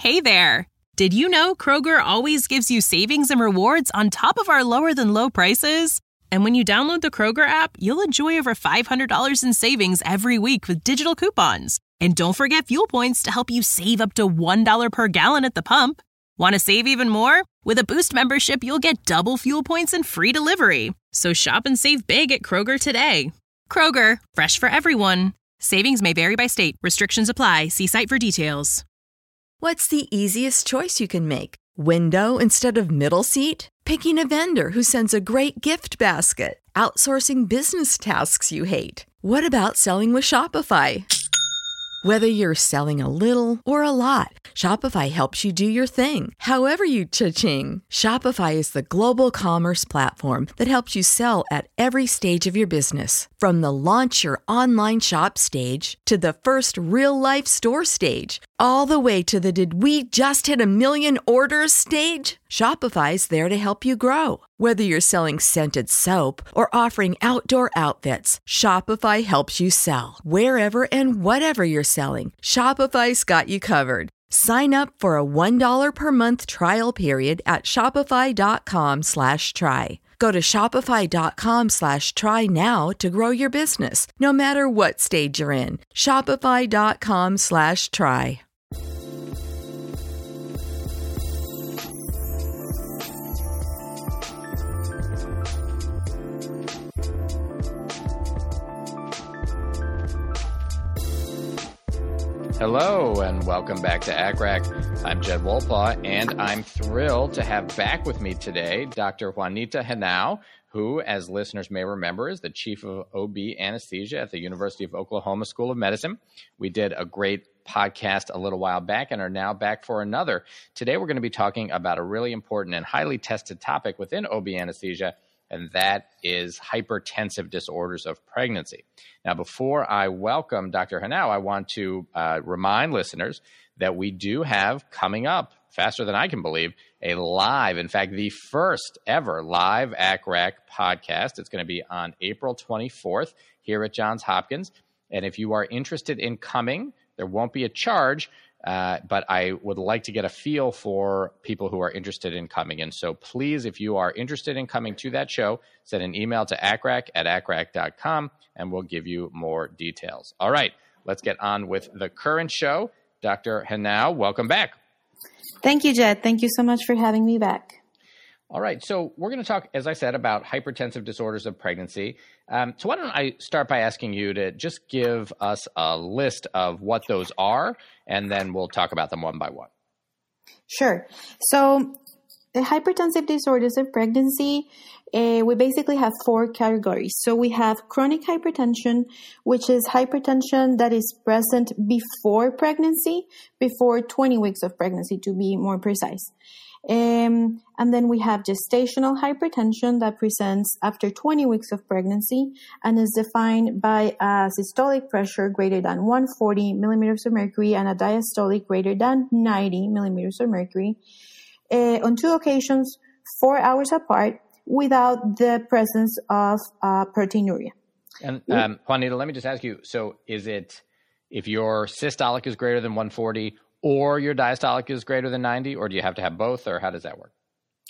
Hey there! Did you know Kroger always gives you savings and rewards on top of our lower-than-low prices? And when you download the Kroger app, you'll enjoy over $500 in savings every week with digital coupons. And don't forget fuel points to help you save up to $1 per gallon at the pump. Want to save even more? With a Boost membership, you'll get double fuel points and free delivery. So shop and save big at Kroger today. Kroger, fresh for everyone. Savings may vary by state. Restrictions apply. See site for details. What's the easiest choice you can make? Window instead of middle seat? Picking a vendor who sends a great gift basket? Outsourcing business tasks you hate? What about selling with Shopify? Whether you're selling a little or a lot, Shopify helps you do your thing, however you cha-ching. Shopify is the global commerce platform that helps you sell at every stage of your business. From the launch your online shop stage to the first real-life store stage, all the way to the did we just hit 1 million orders stage. Shopify's there to help you grow. Whether you're selling scented soap or offering outdoor outfits, Shopify helps you sell. Wherever and whatever you're selling, Shopify's got you covered. Sign up for a $1 per month trial period at shopify.com/try. Go to shopify.com/try now to grow your business, no matter what stage you're in. Shopify.com/try. Hello and welcome back to ACRAC. I'm Jed Wolpaw, and I'm thrilled to have back with me today Dr. Juanita Henao, who, as listeners may remember, is the chief of OB anesthesia at the University of Oklahoma School of Medicine. We did a great podcast a little while back and are now back for another. Today we're going to be talking about a really important and highly tested topic within OB anesthesia, and that is hypertensive disorders of pregnancy. Now, before I welcome Dr. Henao, I want to remind listeners that we do have coming up, faster than I can believe, a live, in fact, the first ever live ACRAC podcast. It's going to be on April 24th here at Johns Hopkins. And if you are interested in coming, there won't be a charge, but I would like to get a feel for people who are interested in coming. And so please, if you are interested in coming to that show, send an email to acrac@acrac.com and we'll give you more details. All right, let's get on with the current show. Dr. Henao, welcome back. Thank you, Jed. Thank you so much for having me back. All right, so we're going to talk, as I said, about hypertensive disorders of pregnancy. So why don't I start by asking you to just give us a list of what those are, and then we'll talk about them one by one. Sure. So the hypertensive disorders of pregnancy, we basically have 4 categories. So we have chronic hypertension, which is hypertension that is present before pregnancy, before 20 weeks of pregnancy to be more precise. And then we have gestational hypertension that presents after 20 weeks of pregnancy and is defined by a systolic pressure greater than 140 millimeters of mercury and a diastolic greater than 90 millimeters of mercury on 2 occasions, 4 hours apart, without the presence of proteinuria. And Juanita, let me just ask you, so is it if your systolic is greater than 140 or your diastolic is greater than 90, or do you have to have both, or how does that work?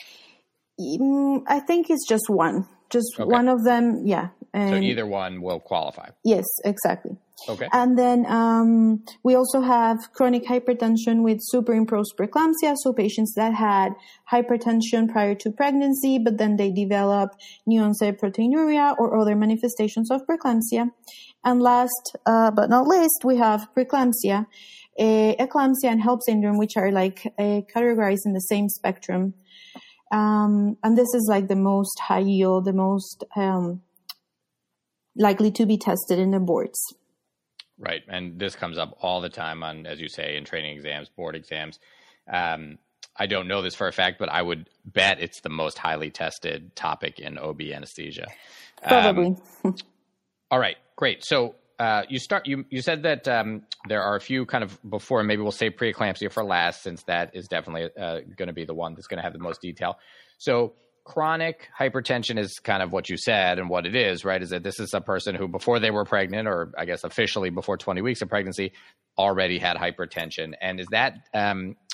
I think it's just one. Just okay. One of them, yeah. So either one will qualify? Yes, exactly. Okay. And then we also have chronic hypertension with superimposed preeclampsia, so patients that had hypertension prior to pregnancy, but then they develop new onset proteinuria or other manifestations of preeclampsia. And last but not least, we have preeclampsia, eclampsia, and HELLP syndrome, which are categorized in the same spectrum. And this is like the most high yield, the most likely to be tested in the boards. Right. And this comes up all the time on, as you say, in training exams, board exams. I don't know this for a fact, but I would bet it's the most highly tested topic in OB anesthesia. Probably. All right. Great. So you said that there are a few kind of before, and maybe we'll save preeclampsia for last, since that is definitely going to be the one that's going to have the most detail. So chronic hypertension is kind of what you said and what it is, right? Is that this is a person who before they were pregnant, or I guess officially before 20 weeks of pregnancy, already had hypertension. And is that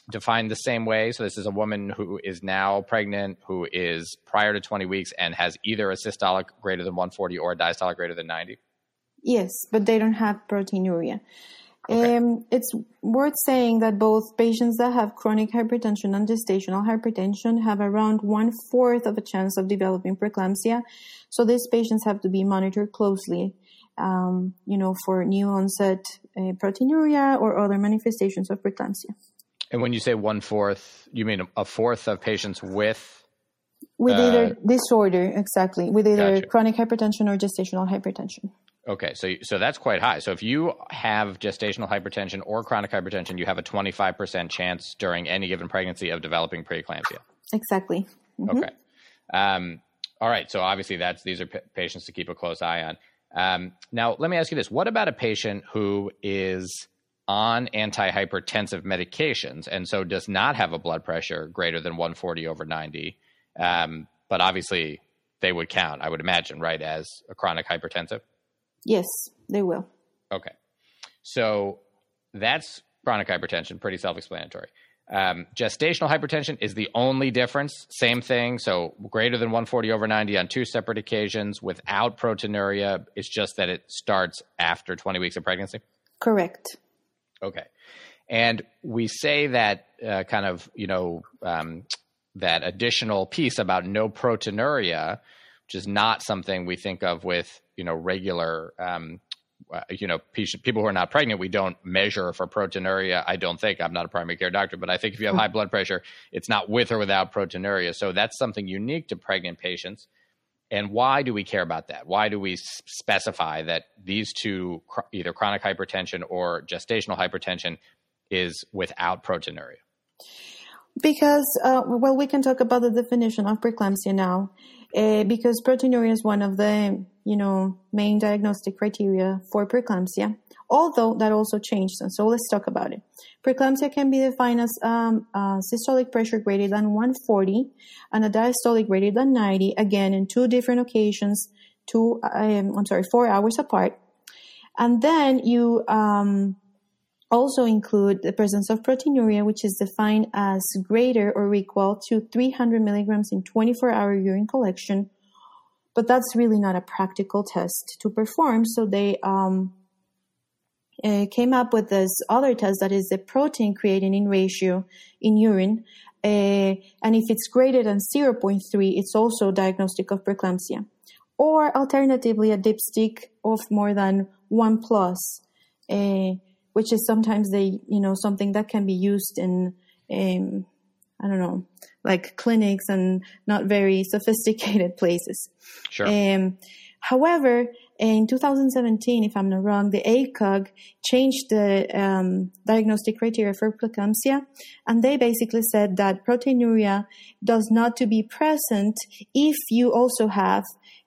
defined the same way? So this is a woman who is now pregnant, who is prior to 20 weeks and has either a systolic greater than 140 or a diastolic greater than 90? Yes, but they don't have proteinuria. Okay. It's worth saying that both patients that have chronic hypertension and gestational hypertension have around 1/4 of a chance of developing preeclampsia. So these patients have to be monitored closely, for new onset proteinuria or other manifestations of preeclampsia. And when you say 1/4, you mean a fourth of patients with either disorder, exactly, with either Gotcha. chronic hypertension or gestational hypertension. Okay, so that's quite high. So if you have gestational hypertension or chronic hypertension, you have a 25% chance during any given pregnancy of developing preeclampsia. Exactly. Mm-hmm. Okay. All right. So obviously these are patients to keep a close eye on. Now, let me ask you this. What about a patient who is on antihypertensive medications and so does not have a blood pressure greater than 140/90? But obviously they would count, I would imagine, right, as a chronic hypertensive? Yes, they will. Okay. So that's chronic hypertension, pretty self-explanatory. Gestational hypertension is the only difference. Same thing. So greater than 140/90 on 2 separate occasions without proteinuria. It's just that it starts after 20 weeks of pregnancy? Correct. Okay. And we say that that additional piece about no proteinuria, which is not something we think of with, regular, people who are not pregnant. We don't measure for proteinuria. I don't think. I'm not a primary care doctor, but I think if you have high blood pressure, it's not with or without proteinuria. So that's something unique to pregnant patients. And why do we care about that? Why do we specify that these two, either chronic hypertension or gestational hypertension, is without proteinuria? Because, we can talk about the definition of preeclampsia now, because proteinuria is one of the, main diagnostic criteria for preeclampsia, although that also changed. And so let's talk about it. Preeclampsia can be defined as systolic pressure greater than 140 and a diastolic greater than 90, again, in 2 different occasions, 4 hours apart. And then you also include the presence of proteinuria, which is defined as greater or equal to 300 milligrams in 24-hour urine collection. But that's really not a practical test to perform. So they came up with this other test that is the protein creatinine ratio in urine. And if it's greater than 0.3, it's also diagnostic of preeclampsia. Or alternatively, a dipstick of more than 1+, which is sometimes something that can be used in, like clinics and not very sophisticated places. Sure. However, in 2017, if I'm not wrong, the ACOG changed the diagnostic criteria for preeclampsia, and they basically said that proteinuria does not to be present if you also have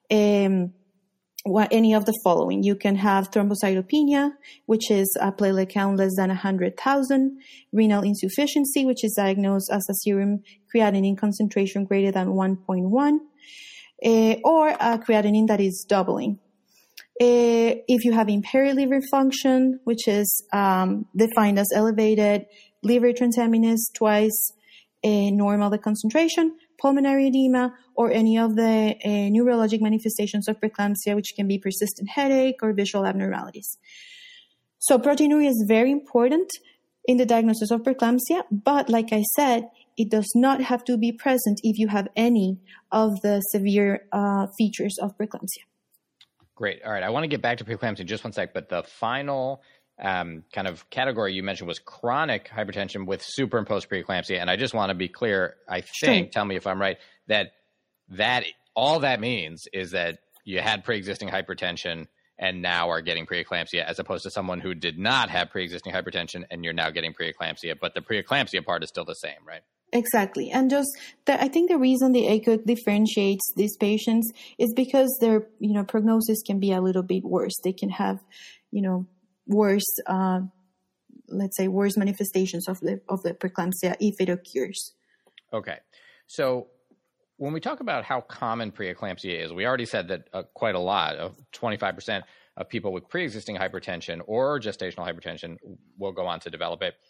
any of the following. You can have thrombocytopenia, which is a platelet count less than 100,000, renal insufficiency, which is diagnosed as a serum creatinine concentration greater than 1.1, or a creatinine that is doubling. If you have impaired liver function, which is defined as elevated liver transaminase twice normal the concentration, pulmonary edema, or any of the neurologic manifestations of preeclampsia, which can be persistent headache or visual abnormalities. So proteinuria is very important in the diagnosis of preeclampsia, but like I said, it does not have to be present if you have any of the severe features of preeclampsia. Great. All right. I want to get back to preeclampsia in just one sec, but the final kind of category you mentioned was chronic hypertension with superimposed preeclampsia. And I just want to be clear, I think, tell me if I'm right, that all that means is that you had pre-existing hypertension and now are getting preeclampsia, as opposed to someone who did not have pre-existing hypertension and you're now getting preeclampsia, but the preeclampsia part is still the same, right? Exactly. And I think the reason the ACOG differentiates these patients is because their, prognosis can be a little bit worse. They can have, worse manifestations of the preeclampsia if it occurs. Okay. So when we talk about how common preeclampsia is, we already said that quite a lot, of 25% of people with pre-existing hypertension or gestational hypertension will go on to develop it.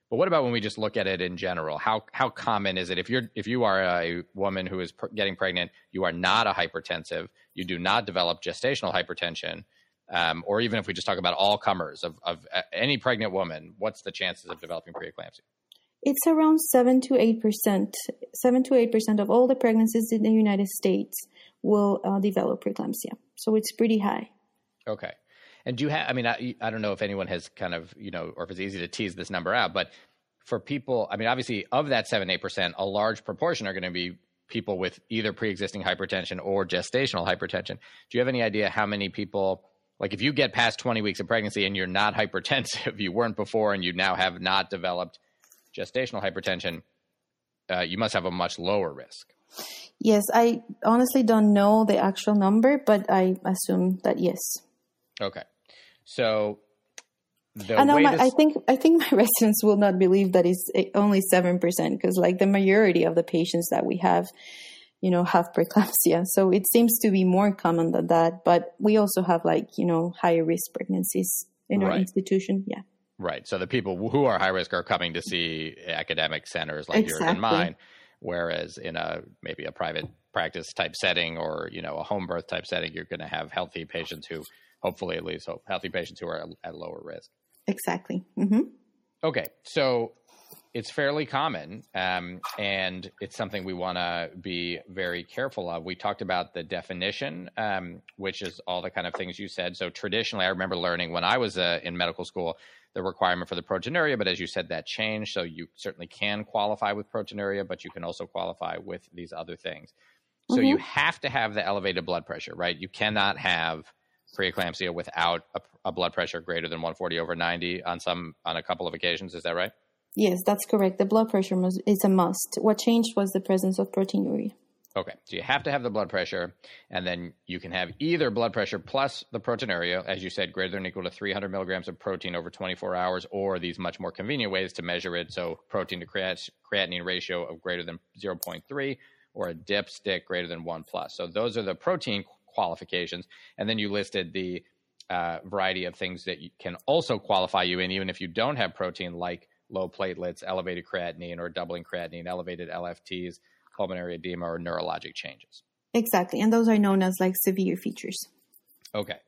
But what about when we just look at it in general? How common is it if you are a woman who is getting pregnant, you are not a hypertensive, you do not develop gestational hypertension, or even if we just talk about all comers of any pregnant woman, what's the chances of developing preeclampsia? It's around 7 to 8%. 7 to 8% of all the pregnancies in the United States will develop preeclampsia. So it's pretty high. Okay. And do you have, I mean, I don't know if anyone has kind of, or if it's easy to tease this number out, but for people, I mean, obviously of that 7, 8%, a large proportion are going to be people with either pre-existing hypertension or gestational hypertension. Do you have any idea how many people, like if you get past 20 weeks of pregnancy and you're not hypertensive, you weren't before, and you now have not developed gestational hypertension, you must have a much lower risk. Yes, I honestly don't know the actual number, but I assume that yes. Okay. So I think my residents will not believe that it's only 7%, because like the majority of the patients that we have, have preeclampsia. So it seems to be more common than that. But we also have higher risk pregnancies in our institution. Yeah. Right. So the people who are high risk are coming to see academic centers like yours and mine, whereas in maybe a private practice type setting or, a home birth type setting, you're going to have healthy patients who hopefully at least healthy patients who are at lower risk. Exactly. Mm-hmm. Okay. So it's fairly common, and it's something we want to be very careful of. We talked about the definition, which is all the kind of things you said. So traditionally, I remember learning when I was in medical school, the requirement for the proteinuria, but as you said, that changed. So you certainly can qualify with proteinuria, but you can also qualify with these other things. So you have to have the elevated blood pressure, right? You cannot have preeclampsia without a blood pressure greater than 140/90 on a couple of occasions. Is that right? Yes, that's correct. The blood pressure is a must. What changed was the presence of proteinuria. Okay. So you have to have the blood pressure, and then you can have either blood pressure plus the proteinuria, as you said, greater than or equal to 300 milligrams of protein over 24 hours, or these much more convenient ways to measure it. So protein to creatinine ratio of greater than 0.3, or a dipstick greater than 1+. So those are the protein qualifications. And then you listed the variety of things that can also qualify you in, even if you don't have protein, like low platelets, elevated creatinine or doubling creatinine, elevated LFTs, pulmonary edema, or neurologic changes. Exactly. And those are known as severe features. Okay.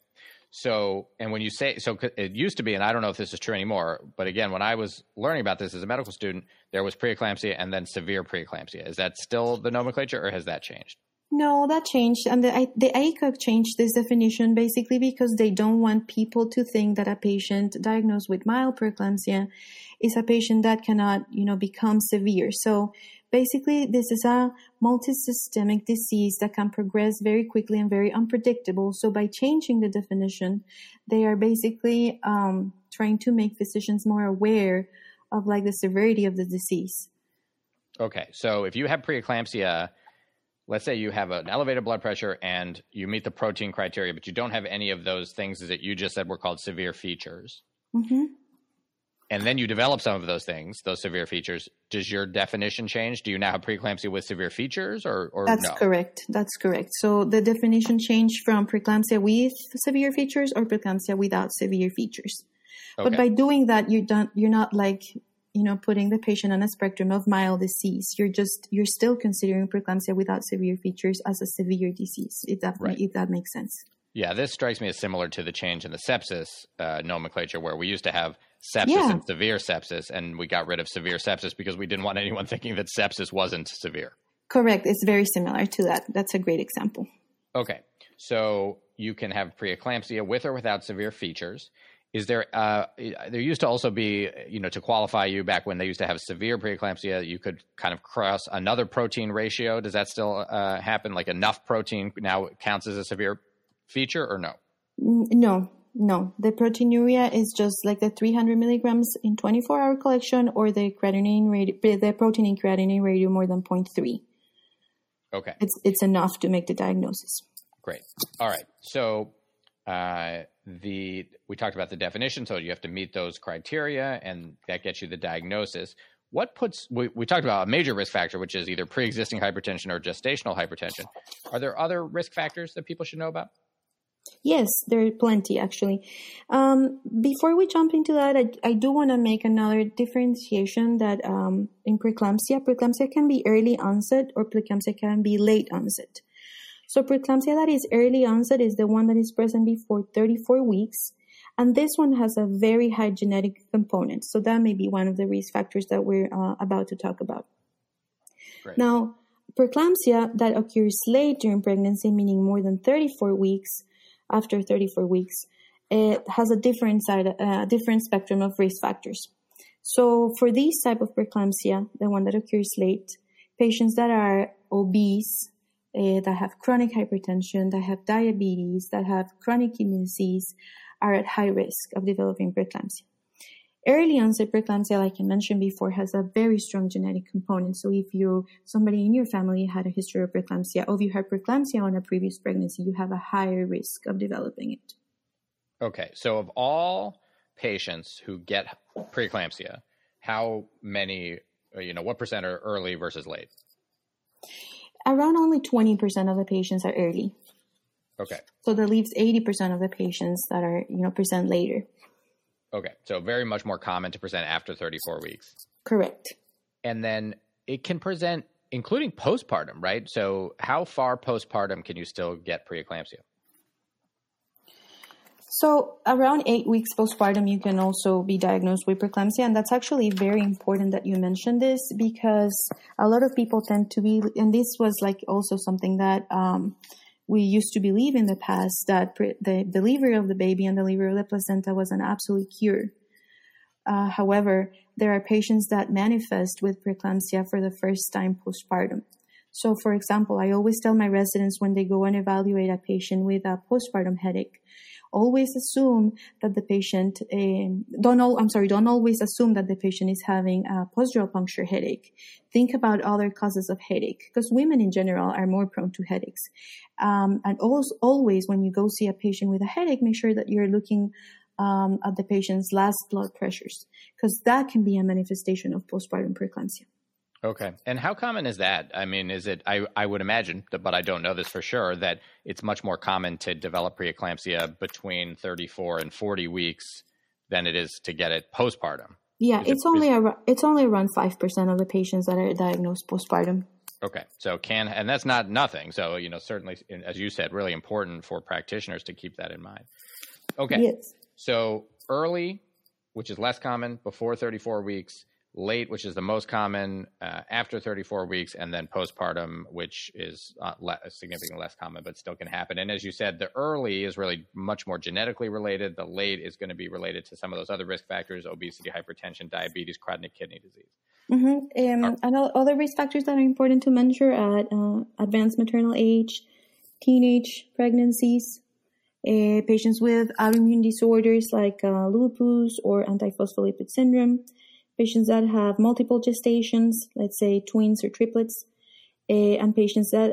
So, and when you say, so it used to be, and I don't know if this is true anymore, but again, when I was learning about this as a medical student, there was preeclampsia and then severe preeclampsia. Is that still the nomenclature, or has that changed? No, that changed. And the ACOG changed this definition basically because they don't want people to think that a patient diagnosed with mild preeclampsia is a patient that cannot, become severe. So basically, this is a multisystemic disease that can progress very quickly and very unpredictable. So by changing the definition, they are basically trying to make physicians more aware of the severity of the disease. Okay. So if you have preeclampsia, let's say you have an elevated blood pressure and you meet the protein criteria, but you don't have any of those things that you just said were called severe features. Mm-hmm. And then you develop some of those things, those severe features. Does your definition change? Do you now have preeclampsia with severe features or That's no? Correct. That's correct. So the definition changed from preeclampsia with severe features or preeclampsia without severe features. Okay. But by doing that, you're not putting the patient on a spectrum of mild disease. You're still considering preeclampsia without severe features as a severe disease, if that makes sense. Yeah, this strikes me as similar to the change in the sepsis nomenclature, where we used to have sepsis and severe sepsis, and we got rid of severe sepsis because we didn't want anyone thinking that sepsis wasn't severe. Correct. It's very similar to that. That's a great example. Okay. So you can have preeclampsia with or without severe features. Is there there used to also be, to qualify you back when they used to have severe preeclampsia, you could kind of cross another protein ratio. Does that still happen? Like enough protein now counts as a severe feature, or no? No. The proteinuria is just the 300 milligrams in 24-hour collection, or the protein in creatinine ratio more than 0.3. Okay. It's enough to make the diagnosis. Great. All right. So we talked about the definition, so you have to meet those criteria, and that gets you the diagnosis. We talked about a major risk factor, which is either pre-existing hypertension or gestational hypertension. Are there other risk factors that people should know about? Yes, there are plenty actually. Before we jump into that, I do want to make another differentiation that in preeclampsia can be early onset or preeclampsia can be late onset. So preeclampsia that is early onset is the one that is present before 34 weeks. And this one has a very high genetic component. So that may be one of the risk factors that we're about to talk about. Great. Now, preeclampsia that occurs late during pregnancy, meaning more than 34 weeks, after 34 weeks, it has a different spectrum of risk factors. So for this type of preeclampsia, the one that occurs late, patients that are obese, that have chronic hypertension, that have diabetes, that have chronic kidney disease, are at high risk of developing preeclampsia. Early onset preeclampsia, like I mentioned before, has a very strong genetic component. So if somebody in your family had a history of preeclampsia, or if you had preeclampsia on a previous pregnancy, you have a higher risk of developing it. Okay. So of all patients who get preeclampsia, how many, what percent are early versus late? Around only 20% of the patients are early. Okay. So that leaves 80% of the patients that are, present later. Okay. So very much more common to present after 34 weeks. Correct. And then it can present, including postpartum, right? So how far postpartum can you still get preeclampsia? So around 8 weeks postpartum, you can also be diagnosed with preeclampsia. And that's actually very important that you mentioned this, because a lot of people tend to be, and this was like also something that we used to believe in the past, that the delivery of the baby and delivery of the placenta was an absolute cure. However, there are patients that manifest with preeclampsia for the first time postpartum. So, for example, I always tell my residents when they go and evaluate a patient with a postpartum headache, always assume that the patient, don't always assume that the patient is having a post-dural puncture headache. Think about other causes of headache, because women in general are more prone to headaches. And always when you go see a patient with a headache, make sure that you're looking at the patient's last blood pressures, because that can be a manifestation of postpartum preeclampsia. Okay. And how common is that? I mean, is it, I would imagine, but I don't know this for sure, that it's much more common to develop preeclampsia between 34 and 40 weeks than it is to get it postpartum. Yeah, it's only around 5% of the patients that are diagnosed postpartum. Okay. So and that's not nothing. So, certainly, as you said, really important for practitioners to keep that in mind. Okay. Yes. So early, which is less common, before 34 weeks, late, which is the most common, after 34 weeks, and then postpartum, which is significantly less common, but still can happen. And as you said, the early is really much more genetically related. The late is going to be related to some of those other risk factors: obesity, hypertension, diabetes, chronic kidney disease. Mm-hmm. And other risk factors that are important to mention at advanced maternal age, teenage pregnancies, patients with autoimmune disorders like lupus or antiphospholipid syndrome, patients that have multiple gestations, let's say twins or triplets, and patients that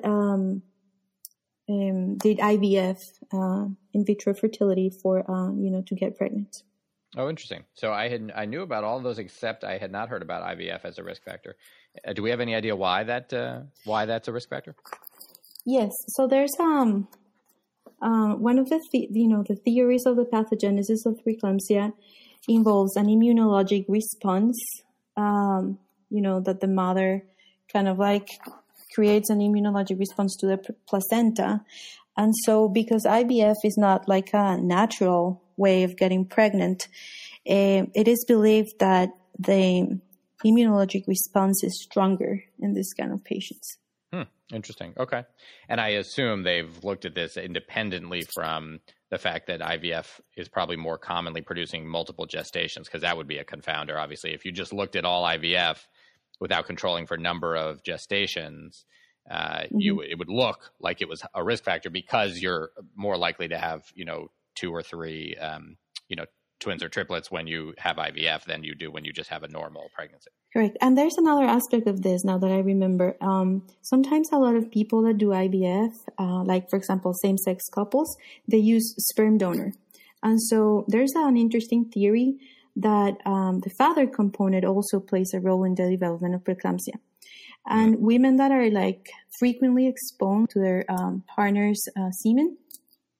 did IVF, in vitro fertility, for to get pregnant. Oh, interesting. So I knew about all of those, except I had not heard about IVF as a risk factor. Do we have any idea why that's a risk factor? Yes. So there's one of the theories of the pathogenesis of preeclampsia involves an immunologic response, that the mother kind of like creates an immunologic response to the placenta. And so because IVF is not like a natural way of getting pregnant, it is believed that the immunologic response is stronger in this kind of patients. Interesting. Okay. And I assume they've looked at this independently from the fact that IVF is probably more commonly producing multiple gestations, because that would be a confounder. Obviously, if you just looked at all IVF without controlling for number of gestations, it would look like it was a risk factor, because you're more likely to have, 2 or 3, twins or triplets when you have IVF than you do when you just have a normal pregnancy. Correct. And there's another aspect of this now that I remember. Sometimes a lot of people that do IVF, like, for example, same-sex couples, they use sperm donor. And so there's an interesting theory that the father component also plays a role in the development of preeclampsia. And women that are like frequently exposed to their partner's semen,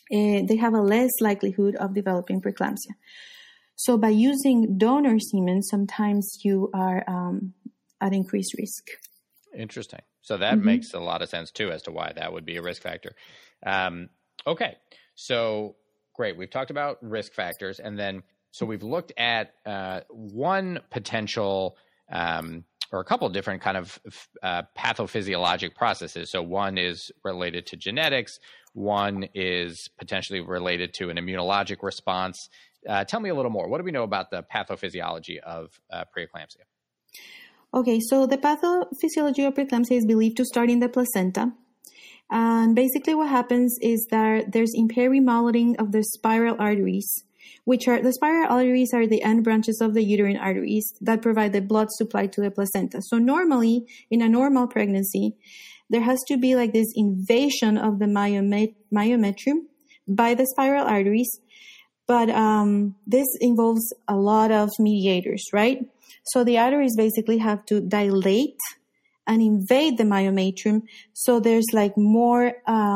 they have a less likelihood of developing preeclampsia. So by using donor semen, sometimes you are at increased risk. Interesting. So that makes a lot of sense too as to why that would be a risk factor. Okay. So great. We've talked about risk factors, and then so we've looked at one potential or a couple of different kind of pathophysiologic processes. So one is related to genetics. One is potentially related to an immunologic response. Tell me a little more. What do we know about the pathophysiology of preeclampsia? Okay, so the pathophysiology of preeclampsia is believed to start in the placenta. And basically what happens is that there's impaired remodeling of the spiral arteries, the spiral arteries are the end branches of the uterine arteries that provide the blood supply to the placenta. So normally, in a normal pregnancy, there has to be like this invasion of the myometrium by the spiral arteries. But this involves a lot of mediators, right? So the arteries basically have to dilate and invade the myometrium. So there's like more,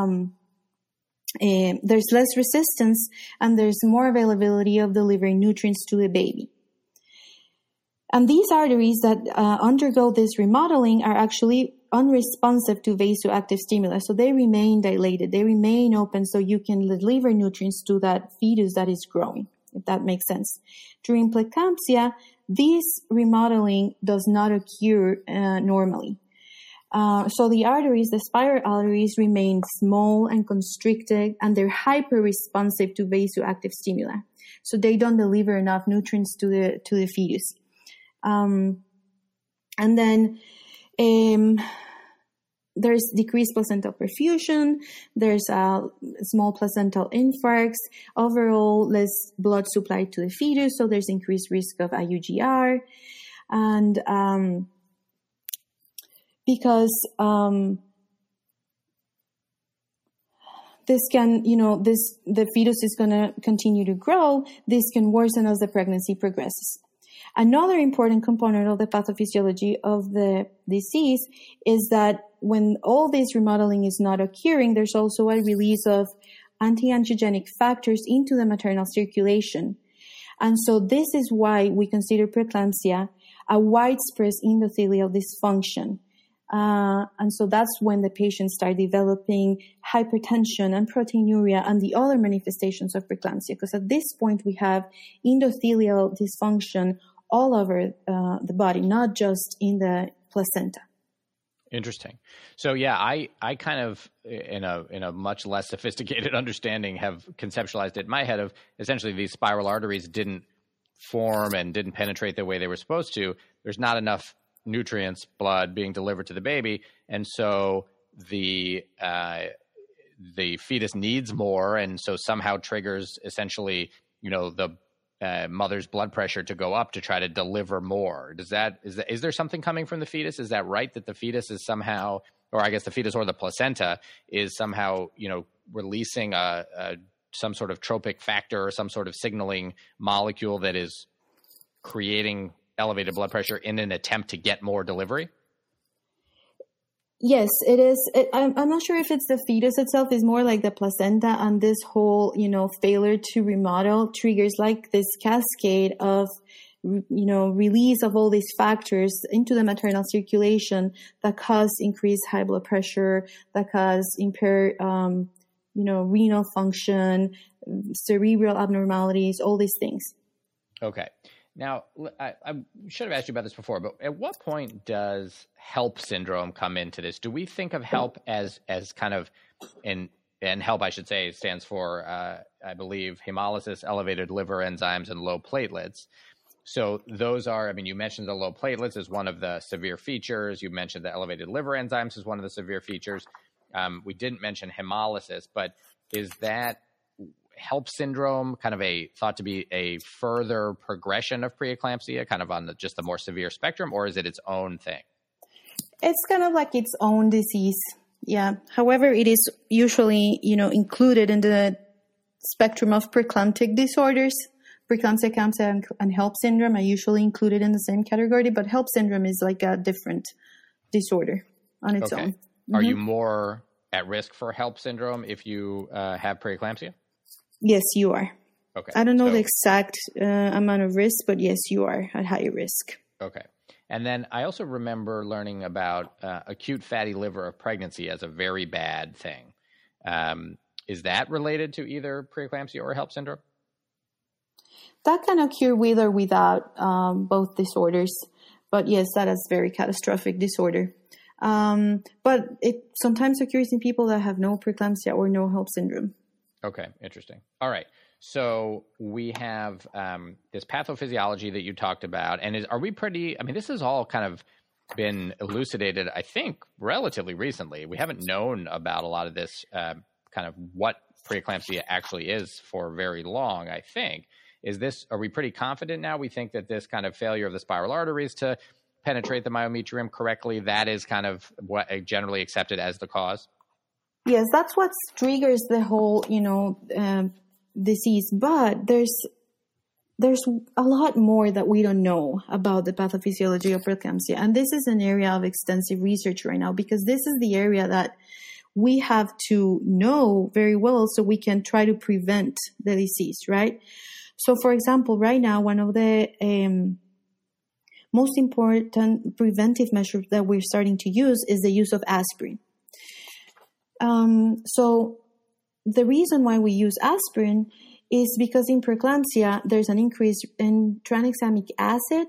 there's less resistance and there's more availability of delivering nutrients to the baby. And these arteries that undergo this remodeling are actually unresponsive to vasoactive stimuli. So they remain dilated. They remain open so you can deliver nutrients to that fetus that is growing, if that makes sense. During preeclampsia, this remodeling does not occur normally. So the arteries, the spiral arteries, remain small and constricted, and they're hyper-responsive to vasoactive stimuli. So they don't deliver enough nutrients to the fetus. And then there's decreased placental perfusion, there's a small placental infarcts, overall less blood supply to the fetus, so there's increased risk of IUGR. And because this can, the fetus is going to continue to grow, this can worsen as the pregnancy progresses. Another important component of the pathophysiology of the disease is that when all this remodeling is not occurring, there's also a release of anti-angiogenic factors into the maternal circulation. And so this is why we consider preeclampsia a widespread endothelial dysfunction. And so that's when the patients start developing hypertension and proteinuria and the other manifestations of preeclampsia, because at this point we have endothelial dysfunction all over the body, not just in the placenta. Interesting. So yeah, I kind of in a much less sophisticated understanding have conceptualized it in my head of essentially these spiral arteries didn't form and didn't penetrate the way they were supposed to. There's not enough nutrients, blood being delivered to the baby, and so the fetus needs more, and so somehow triggers essentially the mother's blood pressure to go up to try to deliver more. Is there something coming from the fetus? Is that right, that the fetus is somehow, or I guess the fetus or the placenta is somehow releasing some sort of tropic factor or some sort of signaling molecule that is creating elevated blood pressure in an attempt to get more delivery? Yes, it is. I'm not sure if it's the fetus itself. It's more like the placenta, and this whole, failure to remodel triggers like this cascade of, release of all these factors into the maternal circulation that cause increased high blood pressure, that cause impaired, renal function, cerebral abnormalities, all these things. Okay. Now, I should have asked you about this before, but at what point does HELLP syndrome come into this? Do we think of HELLP as kind of, and HELLP, I should say, stands for, I believe, hemolysis, elevated liver enzymes, and low platelets. So those are, you mentioned the low platelets as one of the severe features. You mentioned the elevated liver enzymes as one of the severe features. We didn't mention hemolysis, but is that HELLP syndrome kind of thought to be a further progression of preeclampsia, kind of on just the more severe spectrum, or is it its own thing? It's kind of like its own disease. Yeah. However, it is usually, included in the spectrum of preeclamptic disorders. Preeclampsia and HELLP syndrome are usually included in the same category, but HELLP syndrome is like a different disorder on its own. Mm-hmm. Are you more at risk for HELLP syndrome if you have preeclampsia? Yes, you are. Okay. I don't know the exact amount of risk, but yes, you are at higher risk. Okay. And then I also remember learning about acute fatty liver of pregnancy as a very bad thing. Is that related to either preeclampsia or HELLP syndrome? That can occur with or without both disorders. But yes, that is very catastrophic disorder. But it sometimes occurs in people that have no preeclampsia or no HELLP syndrome. Okay, interesting. All right. So we have this pathophysiology that you talked about. And are we pretty, I mean, this has all kind of been elucidated, I think, relatively recently. We haven't known about a lot of this kind of what preeclampsia actually is for very long, I think. Are we pretty confident now? We think that this kind of failure of the spiral arteries to penetrate the myometrium correctly, that is kind of what generally accepted as the cause? Yes, that's what triggers the whole, disease. But there's a lot more that we don't know about the pathophysiology of preeclampsia. And this is an area of extensive research right now, because this is the area that we have to know very well so we can try to prevent the disease, right? So, for example, right now, one of the most important preventive measures that we're starting to use is the use of aspirin. So the reason why we use aspirin is because in preeclampsia, there's an increase in tranexamic acid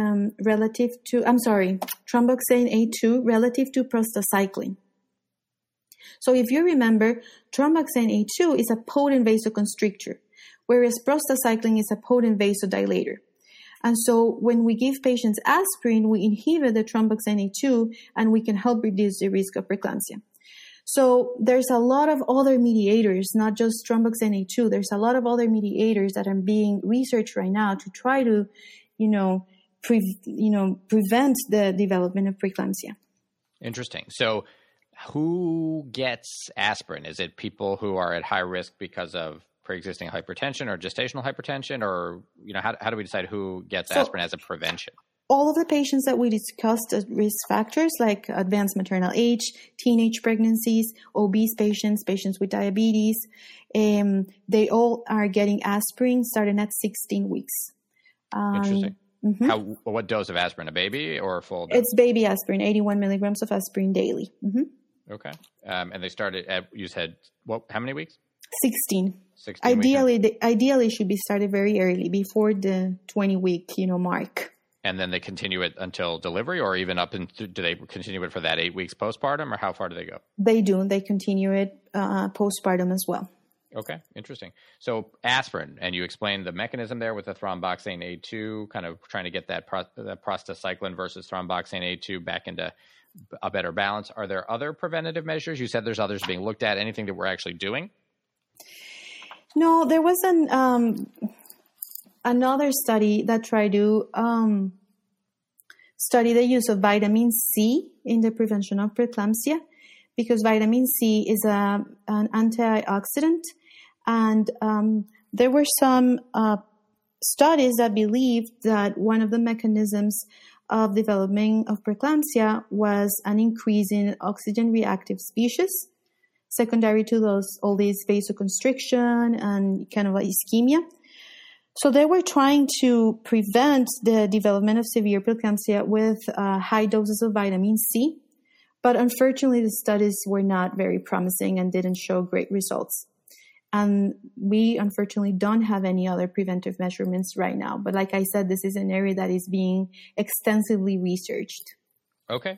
thromboxane A2 relative to prostacyclin. So if you remember, thromboxane A2 is a potent vasoconstrictor, whereas prostacyclin is a potent vasodilator. And so when we give patients aspirin, we inhibit the thromboxane A2 and we can help reduce the risk of preeclampsia. So there's a lot of other mediators, not just thromboxane A2. There's a lot of other mediators that are being researched right now to try to, prevent the development of preeclampsia. Interesting. So who gets aspirin? Is it people who are at high risk because of pre-existing hypertension or gestational hypertension, or how do we decide who gets aspirin as a prevention? All of the patients that we discussed as risk factors, like advanced maternal age, teenage pregnancies, obese patients, patients with diabetes, they all are getting aspirin starting at 16 weeks. Interesting. Mm-hmm. What dose of aspirin? A baby or a full dose? It's baby aspirin, 81 milligrams of aspirin daily. Mm-hmm. Okay. And they started at, you said, how many weeks? 16. 16 Ideally should be started very early, before the 20-week, mark. And then they continue it until delivery, or even do they continue it for that 8 weeks postpartum, or how far do they go? They do. They continue it postpartum as well. Okay, interesting. So aspirin, and you explained the mechanism there with the thromboxane A2, kind of trying to get that prostacyclin versus thromboxane A2 back into a better balance. Are there other preventative measures? You said there's others being looked at. Anything that we're actually doing? No, there was another study that tried to study the use of vitamin C in the prevention of preeclampsia, because vitamin C is an antioxidant. And there were some studies that believed that one of the mechanisms of development of preeclampsia was an increase in oxygen-reactive species, secondary to all these vasoconstriction and kind of ischemia. So they were trying to prevent the development of severe preeclampsia with high doses of vitamin C. But unfortunately, the studies were not very promising and didn't show great results. And we unfortunately don't have any other preventive measurements right now. But like I said, this is an area that is being extensively researched. Okay.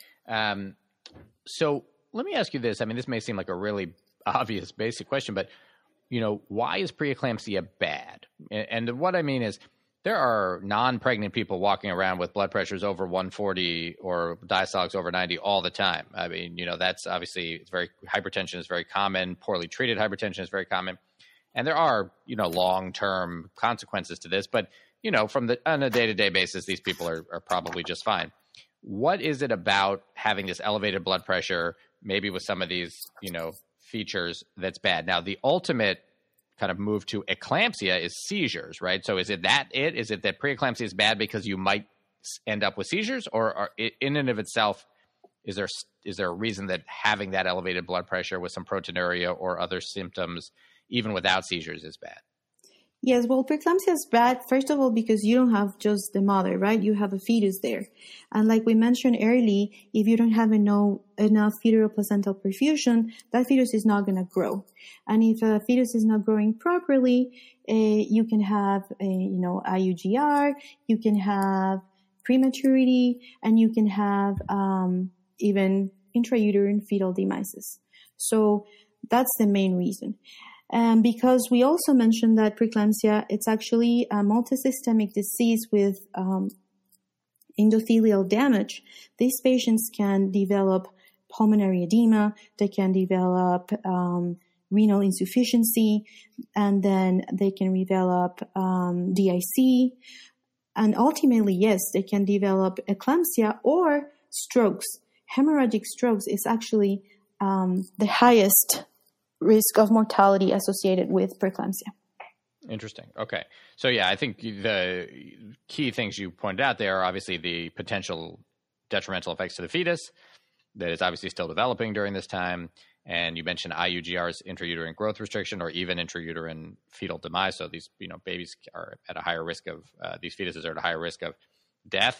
So let me ask you this. I mean, this may seem like a really obvious, basic question, but, why is preeclampsia bad? And what I mean is, there are non-pregnant people walking around with blood pressures over 140 or diastolics over 90 all the time. I mean, that's obviously hypertension is very common. Poorly treated hypertension is very common. And there are, long-term consequences to this. But, on a day-to-day basis, these people are probably just fine. What is it about having this elevated blood pressure, maybe with some of these, features, that's bad? Now, the ultimate kind of move to eclampsia is seizures, right? So is it that Is it that preeclampsia is bad because you might end up with seizures, or in and of itself, is there a reason that having that elevated blood pressure with some proteinuria or other symptoms even without seizures is bad. Yes, well, preeclampsia is bad, first of all, because you don't have just the mother, right? You have a fetus there. And like we mentioned early, if you don't have enough uteroplacental perfusion, that fetus is not going to grow. And if a fetus is not growing properly, you can have, IUGR, you can have prematurity, and you can have even intrauterine fetal demise. So that's the main reason. And because we also mentioned that preeclampsia, it's actually a multisystemic disease with endothelial damage, these patients can develop pulmonary edema, they can develop renal insufficiency, and then they can develop DIC, and ultimately, yes, they can develop eclampsia or strokes. Hemorrhagic strokes is actually the highest risk of mortality associated with preeclampsia. Interesting. Okay. So yeah, I think the key things you pointed out there are obviously the potential detrimental effects to the fetus that is obviously still developing during this time. And you mentioned IUGR's intrauterine growth restriction or even intrauterine fetal demise. So these, babies are at a higher risk of, these fetuses are at a higher risk of death.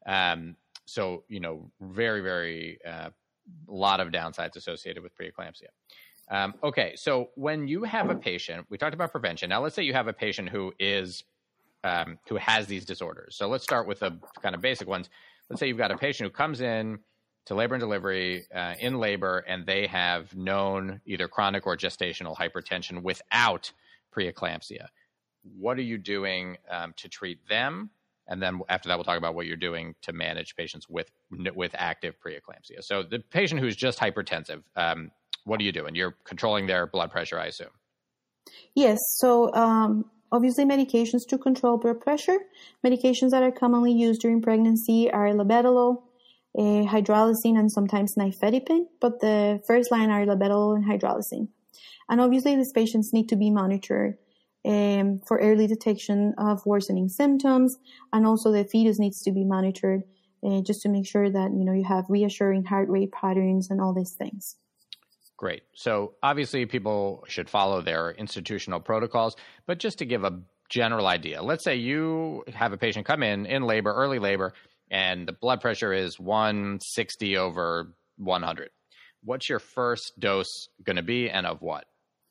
So, very, very, lot of downsides associated with preeclampsia. Okay, so when you have a patient, we talked about prevention. Now, let's say you have a patient who has these disorders. So let's start with the kind of basic ones. Let's say you've got a patient who comes in to labor and delivery in labor, and they have known either chronic or gestational hypertension without preeclampsia. What are you doing to treat them? And then after that, we'll talk about what you're doing to manage patients with active preeclampsia. So the patient who's just hypertensive, what are you doing? You're controlling their blood pressure, I assume. Yes. So obviously medications to control blood pressure. Medications that are commonly used during pregnancy are labetalol, hydralazine, and sometimes nifedipine. But the first line are labetalol and hydralazine. And obviously these patients need to be monitored for early detection of worsening symptoms. And also the fetus needs to be monitored just to make sure that, you have reassuring heart rate patterns and all these things. Great. So obviously people should follow their institutional protocols, but just to give a general idea, let's say you have a patient come in labor, early labor, and the blood pressure is 160 over 100. What's your first dose going to be and of what?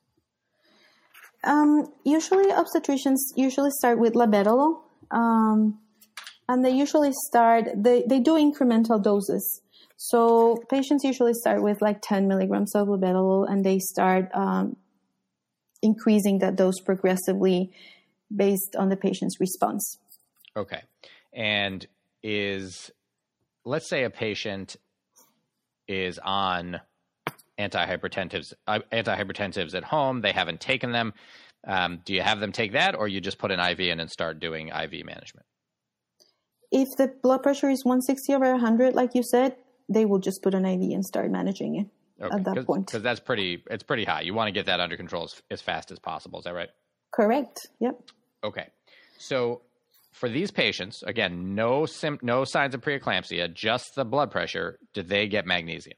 Usually obstetricians start with labetalol, and they usually they do incremental doses. So patients usually start with like 10 milligrams of labetalol, and they start increasing that dose progressively based on the patient's response. Okay. And let's say a patient is on antihypertensives at home, they haven't taken them. Do you have them take that, or you just put an IV in and start doing IV management? If the blood pressure is 160 over 100, like you said, they will just put an IV and start managing it at that point. Because it's pretty high. You want to get that under control as fast as possible. Is that right? Correct. Yep. Okay. So for these patients, again, no signs of preeclampsia, just the blood pressure, did they get magnesium?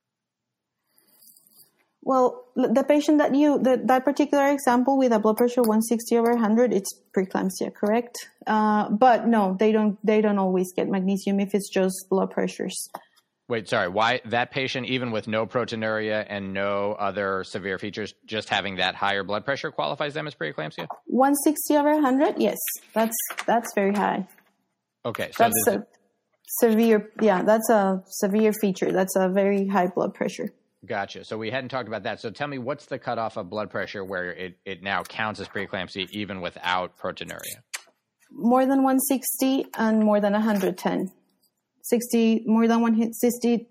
Well, the patient that particular example with a blood pressure 160 over 100, it's preeclampsia, correct? But no, they don't always get magnesium if it's just blood pressures. Wait, sorry. Why that patient, even with no proteinuria and no other severe features, just having that higher blood pressure qualifies them as preeclampsia? 160 over 100, yes, that's very high. Okay, so that's a severe. Yeah, that's a severe feature. That's a very high blood pressure. Gotcha. So we hadn't talked about that. So tell me, what's the cutoff of blood pressure where it now counts as preeclampsia even without proteinuria? More than 160 and more than 110. More than 160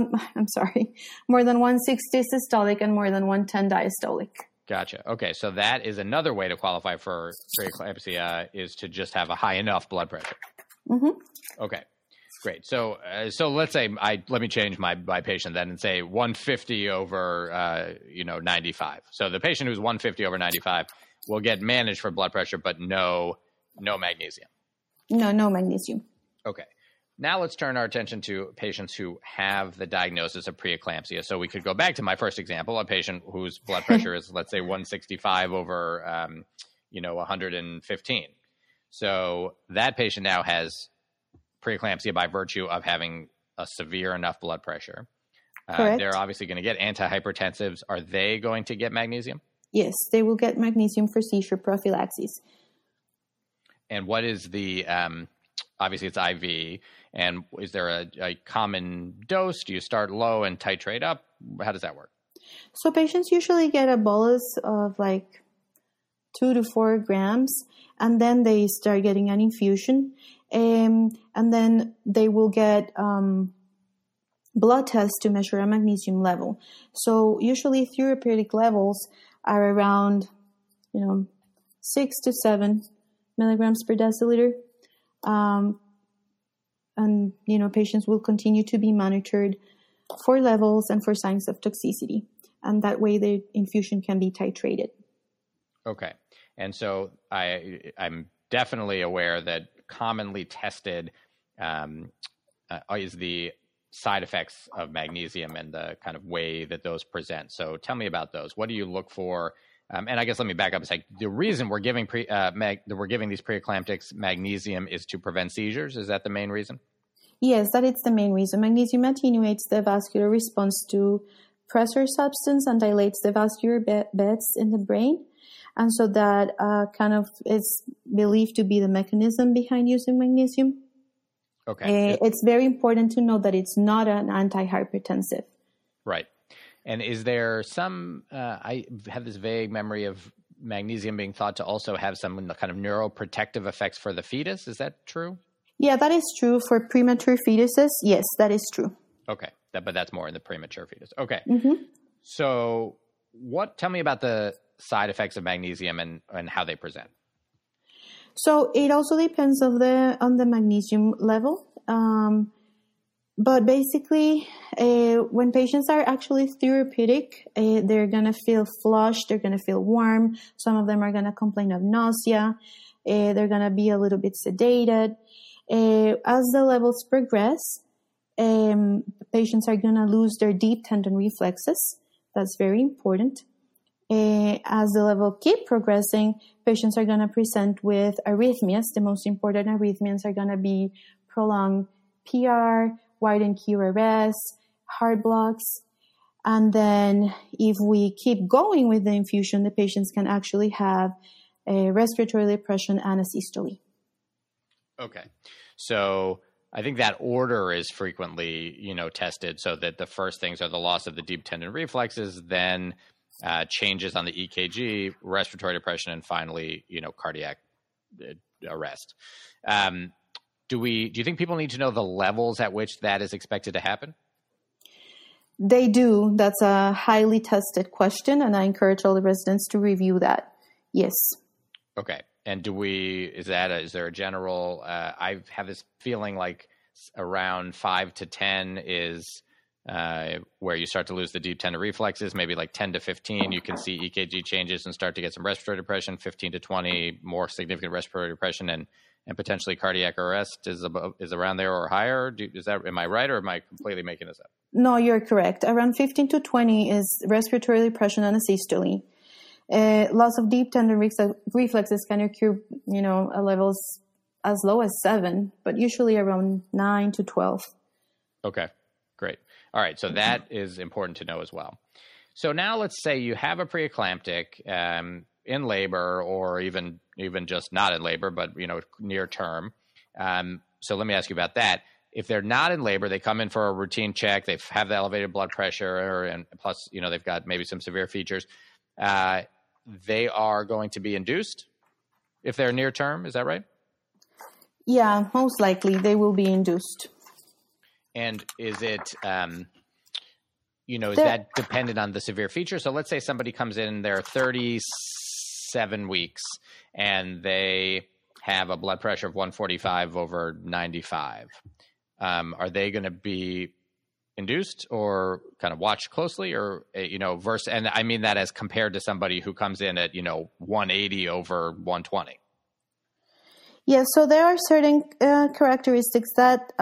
systolic and more than 110 diastolic. Gotcha. Okay, so that is another way to qualify for preeclampsia, is to just have a high enough blood pressure. Mm-hmm. Okay. Great. So let's say let me change my patient then and say 150 over 95. So the patient who's 150 over 95 will get managed for blood pressure, but no magnesium. No magnesium. Okay. Now let's turn our attention to patients who have the diagnosis of preeclampsia. So we could go back to my first example, a patient whose blood pressure is, let's say, 165 over, 115. So that patient now has preeclampsia by virtue of having a severe enough blood pressure. They're obviously going to get antihypertensives. Are they going to get magnesium? Yes, they will get magnesium for seizure prophylaxis. And what is the, obviously it's IV, and is there a common dose? Do you start low and titrate up? How does that work? So patients usually get a bolus of like 2 to 4 grams, and then they start getting an infusion, and then they will get blood tests to measure a magnesium level. So usually therapeutic levels are around, 6 to 7 milligrams per deciliter. And patients will continue to be monitored for levels and for signs of toxicity. And that way the infusion can be titrated. Okay. And so I'm definitely aware that commonly tested is the side effects of magnesium and the kind of way that those present. So tell me about those. What do you look for? And I guess let me back up and say the reason we're giving these preeclamptics magnesium is to prevent seizures. Is that the main reason? Yes, that is the main reason. Magnesium attenuates the vascular response to pressure substance and dilates the vascular beds in the brain. And so that kind of is believed to be the mechanism behind using magnesium. Okay. It's very important to know that it's not an antihypertensive. Right. And is there some, I have this vague memory of magnesium being thought to also have some kind of neuroprotective effects for the fetus. Is that true? Yeah, that is true for premature fetuses. Yes, that is true. Okay. But that's more in the premature fetus. Okay. Mm-hmm. So tell me about the side effects of magnesium and how they present. So it also depends on the magnesium level. But basically, when patients are actually therapeutic, they're going to feel flushed, they're going to feel warm. Some of them are going to complain of nausea. They're going to be a little bit sedated. As the levels progress, patients are going to lose their deep tendon reflexes. That's very important. As the level keep progressing, patients are going to present with arrhythmias. The most important arrhythmias are going to be prolonged PR, widened QRS, heart blocks. And then if we keep going with the infusion, the patients can actually have a respiratory depression and a systole. Okay. So I think that order is frequently, tested so that the first things are the loss of the deep tendon reflexes, then changes on the EKG, respiratory depression, and finally, cardiac arrest. Do you think people need to know the levels at which that is expected to happen? They do. That's a highly tested question, and I encourage all the residents to review that. Yes. Okay. And is there a general, I have this feeling like around 5 to 10 is where you start to lose the deep tendon reflexes, maybe like 10 to 15, you can see EKG changes and start to get some respiratory depression, 15 to 20, more significant respiratory depression and potentially cardiac arrest is around there or higher. Am I right, or am I completely making this up? No, you're correct. Around 15 to 20 is respiratory depression and a systole. Loss of deep tendon reflexes can occur, at levels as low as 7, but usually around 9 to 12. Okay, great. All right, so that is important to know as well. So now let's say you have a preeclamptic in labor, or even just not in labor, but near term. So let me ask you about that. If they're not in labor, they come in for a routine check. They have the elevated blood pressure, and plus, they've got maybe some severe features. They are going to be induced if they're near term. Is that right? Yeah, most likely they will be induced. And is it, is that dependent on the severe feature? So let's say somebody comes in, they're 37 weeks, and they have a blood pressure of 145 over 95. Are they going to be induced or kind of watched closely, or, versus, and I mean that as compared to somebody who comes in at, 180 over 120? Yeah, so there are certain characteristics that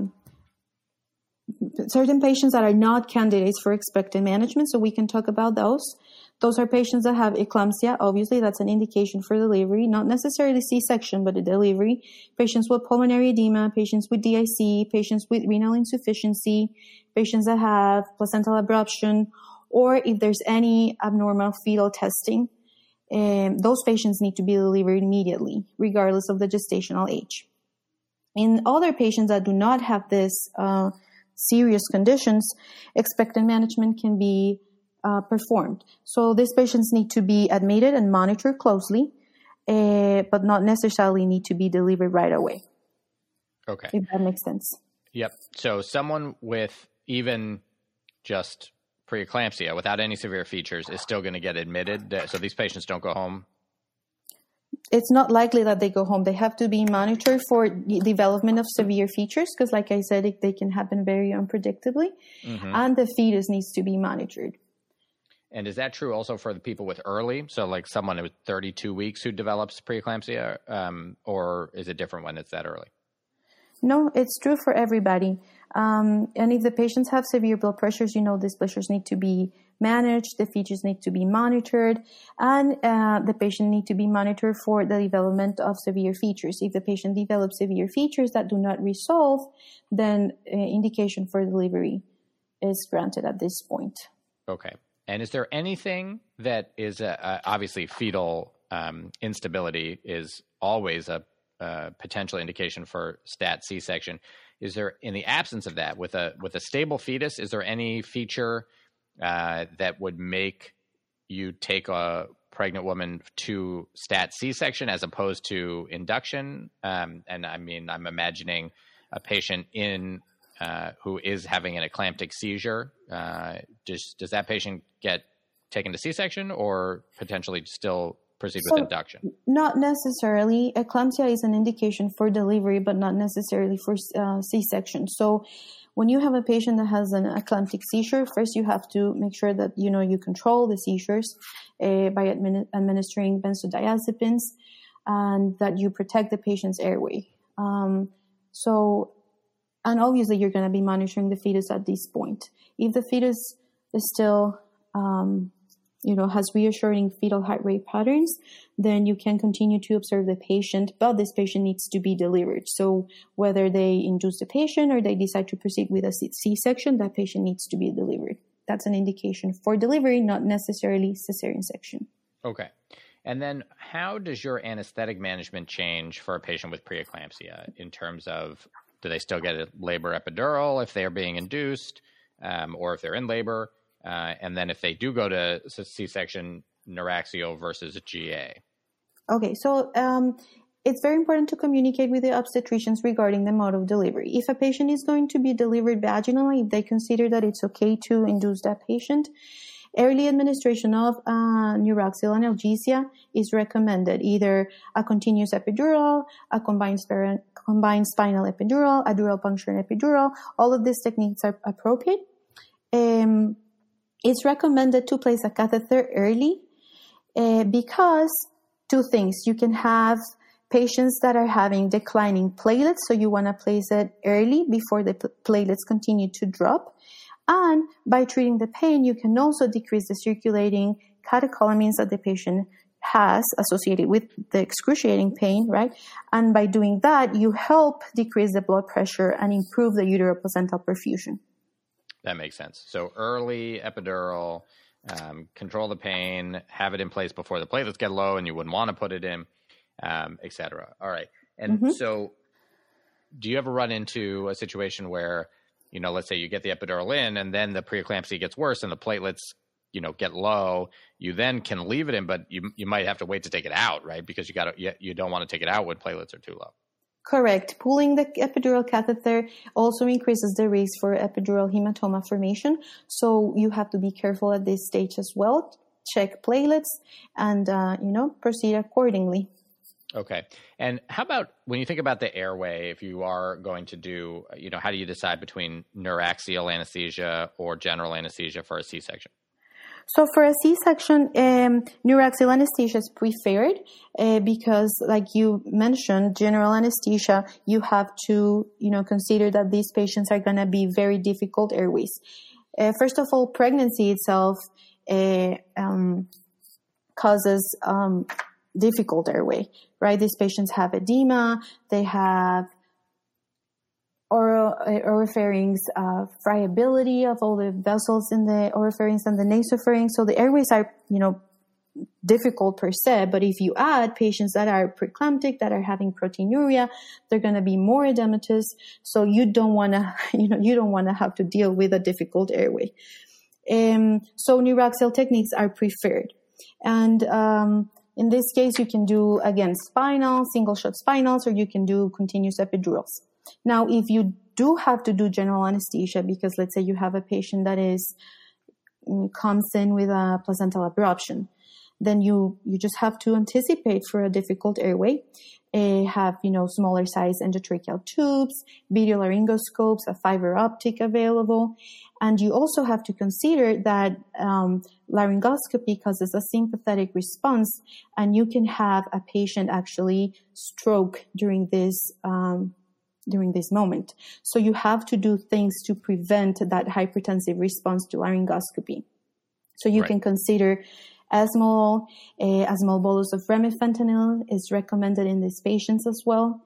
certain patients that are not candidates for expectant management, so we can talk about those. Those are patients that have eclampsia. Obviously, that's an indication for delivery, not necessarily C-section, but a delivery. Patients with pulmonary edema, patients with DIC, patients with renal insufficiency, patients that have placental abruption, or if there's any abnormal fetal testing, those patients need to be delivered immediately, regardless of the gestational age. In other patients that do not have this serious conditions, expectant management can be performed. So these patients need to be admitted and monitored closely, but not necessarily need to be delivered right away. Okay. If that makes sense. Yep. So someone with even just preeclampsia without any severe features is still going to get admitted. So these patients don't go home? It's not likely that they go home. They have to be monitored for development of severe features because, like I said, they can happen very unpredictably, and the fetus needs to be monitored. And is that true also for the people with early? So like someone with 32 weeks who develops preeclampsia, or is it different when it's that early? No, it's true for everybody. And if the patients have severe blood pressures, these pressures need to be managed, the features need to be monitored, and the patient need to be monitored for the development of severe features. If the patient develops severe features that do not resolve, then indication for delivery is granted at this point. Okay. And is there anything that is obviously fetal instability is always a potential indication for stat C-section. Is there, in the absence of that, with a stable fetus, is there any feature that would make you take a pregnant woman to stat C-section as opposed to induction? And I mean, I'm imagining a patient who is having an eclamptic seizure. Does that patient get taken to C-section or potentially still proceed with induction? Not necessarily. Eclampsia is an indication for delivery, but not necessarily for C-section. So when you have a patient that has an eclamptic seizure, first you have to make sure that you control the seizures by administering benzodiazepines, and that you protect the patient's airway. And obviously you're going to be monitoring the fetus at this point. If the fetus is still has reassuring fetal heart rate patterns, then you can continue to observe the patient, but this patient needs to be delivered. So whether they induce the patient or they decide to proceed with a C-section, that patient needs to be delivered. That's an indication for delivery, not necessarily cesarean section. Okay. And then how does your anesthetic management change for a patient with preeclampsia in terms of, do they still get a labor epidural if they're being induced, or if they're in labor? And then if they do go to C-section, Neuraxio versus GA. Okay, so it's very important to communicate with the obstetricians regarding the mode of delivery. If a patient is going to be delivered vaginally, if they consider that it's okay to induce that patient, early administration of Neuraxio analgesia is recommended, either a continuous epidural, a combined spinal epidural, a dural puncture epidural. All of these techniques are appropriate. It's recommended to place a catheter early because two things. You can have patients that are having declining platelets, so you want to place it early before the platelets continue to drop. And by treating the pain, you can also decrease the circulating catecholamines that the patient has associated with the excruciating pain, right? And by doing that, you help decrease the blood pressure and improve the uteroplacental perfusion. That makes sense. So early epidural, control the pain, have it in place before the platelets get low and you wouldn't want to put it in, et cetera. All right. And so do you ever run into a situation where, let's say you get the epidural in and then the preeclampsia gets worse and the platelets, get low, you then can leave it in, but you might have to wait to take it out, right? Because you don't want to take it out when platelets are too low. Correct. Pulling the epidural catheter also increases the risk for epidural hematoma formation. So you have to be careful at this stage as well. Check platelets and, proceed accordingly. Okay. And how about when you think about the airway, if you are going to do, how do you decide between neuraxial anesthesia or general anesthesia for a C-section? So for a C-section, neuraxial anesthesia is preferred because, like you mentioned, general anesthesia, you have to, consider that these patients are going to be very difficult airways. First of all, pregnancy itself causes difficult airway, right? These patients have edema, they have oropharynx, friability of all the vessels in the oropharynx and the nasopharynx. So the airways are, difficult per se, but if you add patients that are preeclamptic, that are having proteinuria, they're going to be more edematous. So you don't want to, you don't want to have to deal with a difficult airway. So neuraxial techniques are preferred. And, in this case, you can do, again, spinal, single shot spinals, or you can do continuous epidurals. Now, if you do have to do general anesthesia, because let's say you have a patient that comes in with a placental abruption, then you just have to anticipate for a difficult airway, have, smaller size endotracheal tubes, video laryngoscopes, a fiber optic available. And you also have to consider that laryngoscopy causes a sympathetic response, and you can have a patient actually stroke during this moment. So you have to do things to prevent that hypertensive response to laryngoscopy. So you can consider ESMOL, a small bolus of remifentanil is recommended in these patients as well.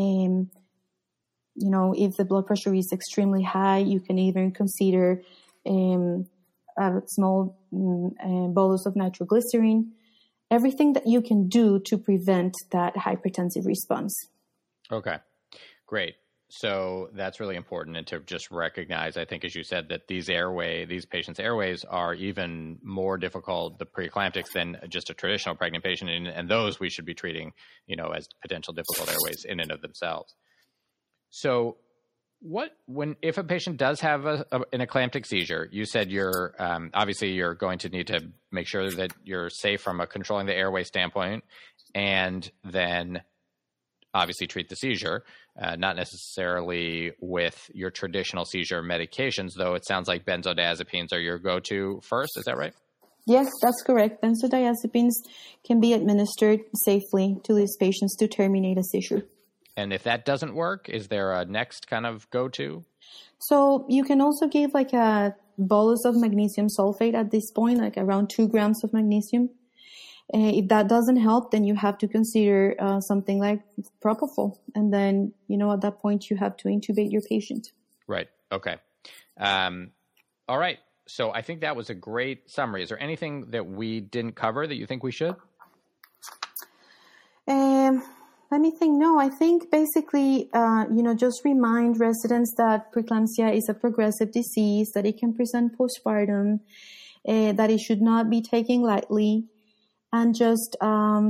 If the blood pressure is extremely high, you can even consider a small bolus of nitroglycerin. Everything that you can do to prevent that hypertensive response. Okay, great. So that's really important, and to just recognize, I think, as you said, that these patients' airways are even more difficult, the preeclamptics, than just a traditional pregnant patient, and those we should be treating, as potential difficult airways in and of themselves. So if a patient does have an eclamptic seizure, you said you're obviously you're going to need to make sure that you're safe from a controlling the airway standpoint, and then obviously treat the seizure, not necessarily with your traditional seizure medications, though it sounds like benzodiazepines are your go-to first. Is that right? Yes, that's correct. Benzodiazepines can be administered safely to these patients to terminate a seizure. And if that doesn't work, is there a next kind of go-to? So you can also give like a bolus of magnesium sulfate at this point, like around 2 grams of magnesium. If that doesn't help, then you have to consider something like propofol. And then, at that point, you have to intubate your patient. Right. Okay. All right. So I think that was a great summary. Is there anything that we didn't cover that you think we should? Let me think. No, I think basically, just remind residents that preeclampsia is a progressive disease, that it can present postpartum, that it should not be taken lightly. And just,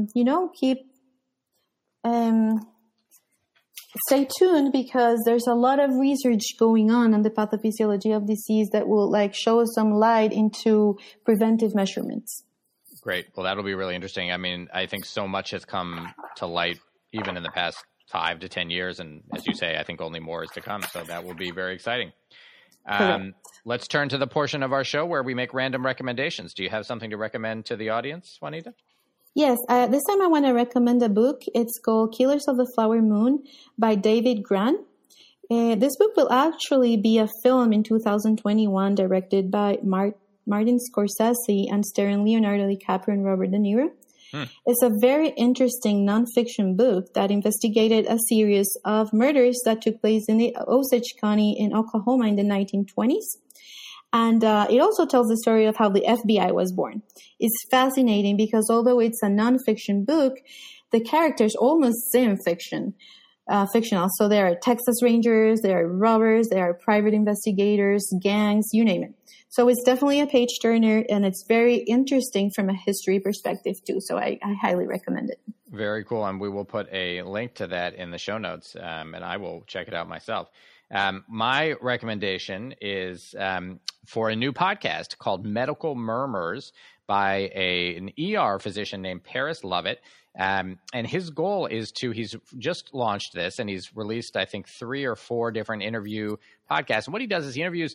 stay tuned, because there's a lot of research going on the pathophysiology of disease that will show us some light into preventive measurements. Great. Well, that'll be really interesting. I mean, I think so much has come to light even in the past 5 to 10 years. And as you say, I think only more is to come. So that will be very exciting. Let's turn to the portion of our show where we make random recommendations. Do you have something to recommend to the audience, Juanita? Yes. This time I want to recommend a book. It's called Killers of the Flower Moon by David Grann. This book will actually be a film in 2021 directed by Martin Scorsese and starring Leonardo DiCaprio and Robert De Niro. It's a very interesting nonfiction book that investigated a series of murders that took place in the Osage County in Oklahoma in the 1920s. And it also tells the story of how the FBI was born. It's fascinating because although it's a nonfiction book, the characters almost seem fictional. So there are Texas Rangers, there are robbers, there are private investigators, gangs, you name it. So it's definitely a page turner, and it's very interesting from a history perspective too. So I highly recommend it. Very cool. And we will put a link to that in the show notes, and I will check it out myself. My recommendation is for a new podcast called Medical Murmurs by an ER physician named Paris Lovett. And his goal is he's just launched this, and he's released, I think, 3 or 4 different interview podcasts. And what he does is he interviews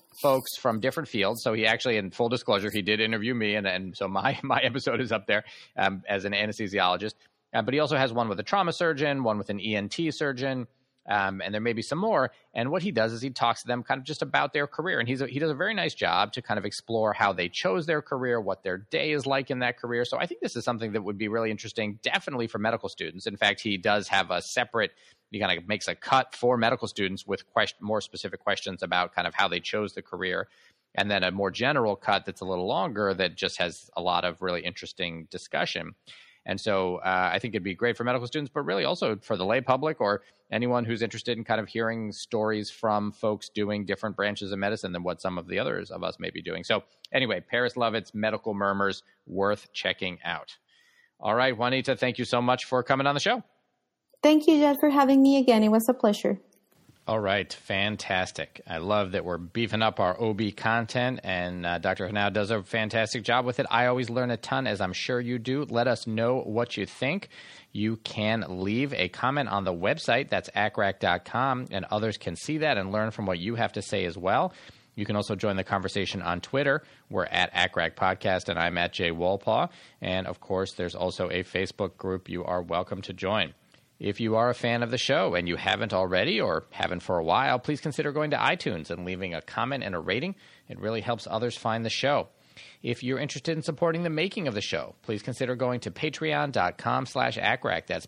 folks from different fields. So he actually, in full disclosure, he did interview me, and so my episode is up there as an anesthesiologist. But he also has one with a trauma surgeon, one with an ENT surgeon, and there may be some more. And what he does is he talks to them kind of just about their career. And he does a very nice job to kind of explore how they chose their career, what their day is like in that career. So I think this is something that would be really interesting, definitely for medical students. In fact, he does have a separate, he kind of makes a cut for medical students with more specific questions about kind of how they chose the career. And then a more general cut that's a little longer that just has a lot of really interesting discussion. And so I think it'd be great for medical students, but really also for the lay public or anyone who's interested in kind of hearing stories from folks doing different branches of medicine than what some of the others of us may be doing. So anyway, Paris Lovett's Medical Murmurs, worth checking out. All right, Juanita, thank you so much for coming on the show. Thank you, Jed, for having me again. It was a pleasure. All right. Fantastic. I love that we're beefing up our OB content, and Dr. Henao does a fantastic job with it. I always learn a ton, as I'm sure you do. Let us know what you think. You can leave a comment on the website. That's acrac.com, and others can see that and learn from what you have to say as well. You can also join the conversation on Twitter. We're at ACRAC Podcast, and I'm at Jay Wolpaw. And, of course, there's also a Facebook group you are welcome to join. If you are a fan of the show and you haven't already or haven't for a while, please consider going to iTunes and leaving a comment and a rating. It really helps others find the show. If you're interested in supporting the making of the show, please consider going to patreon.com/ACRAC. That's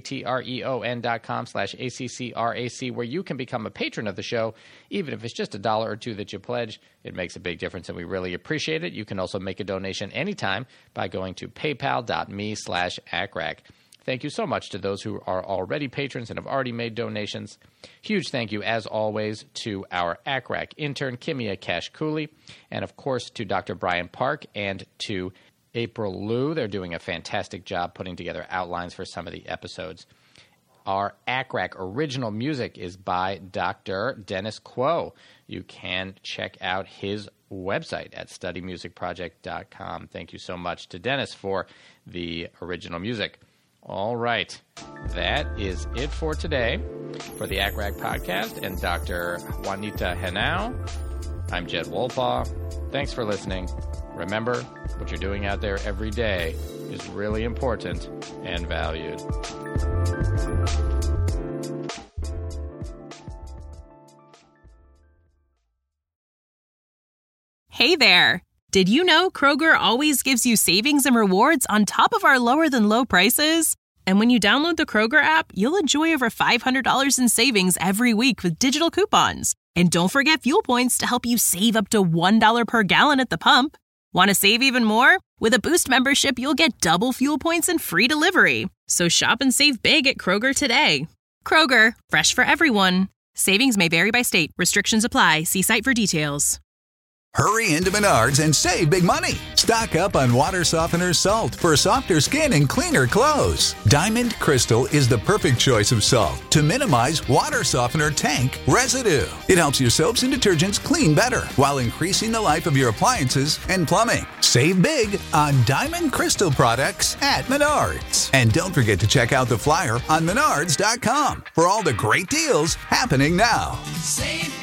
patreon.com/ACCRAC, where you can become a patron of the show. Even if it's just $1 or $2 that you pledge, it makes a big difference, and we really appreciate it. You can also make a donation anytime by going to paypal.me/ACRAC. Thank you so much to those who are already patrons and have already made donations. Huge thank you, as always, to our ACRAC intern, Kimia Cash-Cooley, and, of course, to Dr. Brian Park and to April Liu. They're doing a fantastic job putting together outlines for some of the episodes. Our ACRAC original music is by Dr. Dennis Quo. You can check out his website at studymusicproject.com. Thank you so much to Dennis for the original music. All right. That is it for today for the ACRAC podcast and Dr. Juanita Henao. I'm Jed Wolpaw. Thanks for listening. Remember, what you're doing out there every day is really important and valued. Hey there. Did you know Kroger always gives you savings and rewards on top of our lower than low prices? And when you download the Kroger app, you'll enjoy over $500 in savings every week with digital coupons. And don't forget fuel points to help you save up to $1 per gallon at the pump. Want to save even more? With a Boost membership, you'll get double fuel points and free delivery. So shop and save big at Kroger today. Kroger, fresh for everyone. Savings may vary by state. Restrictions apply. See site for details. Hurry into Menards and save big money. Stock up on water softener salt for softer skin and cleaner clothes. Diamond Crystal is the perfect choice of salt to minimize water softener tank residue. It helps your soaps and detergents clean better while increasing the life of your appliances and plumbing. Save big on Diamond Crystal products at Menards. And don't forget to check out the flyer on Menards.com for all the great deals happening now. Save